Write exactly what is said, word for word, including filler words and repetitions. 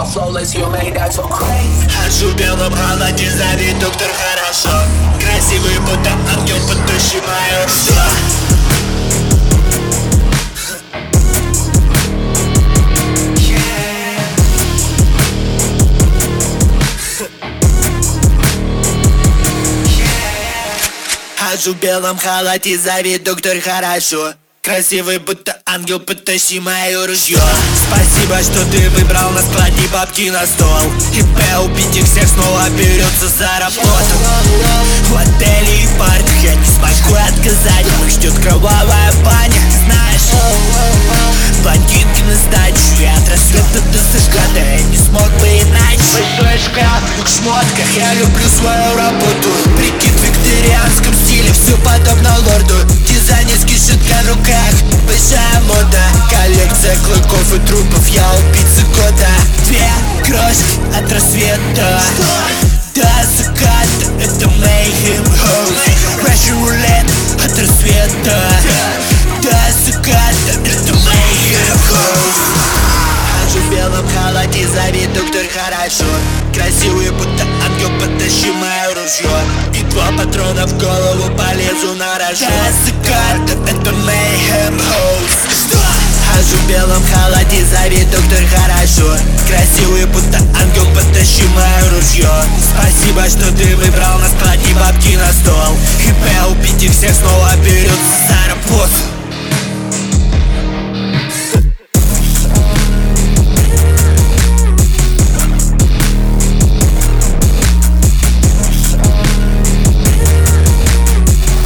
your flawless, you made that so crazy. Хожу в белом халате, зови доктор, хорошо. Красивый, будто ангел, потащи мое ружье. Хожу в белом халате, зови доктор, хорошо. Красивый, будто ангел, потащи мое ружье. Спасибо, что ты выбрал на складе бабки на стол. И П убить их всех снова берется за работу. В отеле и парках я не смогу отказать. Их ждет кровавая баня, знаешь. Блондинки на сдачу, и от рассвета до заката я не смог бы иначе. Большой шкаф в шмотках, я люблю свою работу. Прикид в викторианском стиле, все подобно лорду. Дизайнерский шутка в руках, большая мода. Коллекция клыков и трупов, я убийца года. Две крошки от рассвета до заката, это Mayhem House. Russian Roulette от рассвета до заката, это Mayhem House. Хожу в белом халате, зови доктор, хорошо. Красивый, будто ангел, потащи мое ружье. И два патрона в голову, полезу на рожон. До заката, это Mayhem House. Хожу в белом халате, зови доктор, хорошо. Красивый, будто ангел, потащи мое ружье. Спасибо, что ты выбрал на складе бабки на стол. И П убить их всех снова берется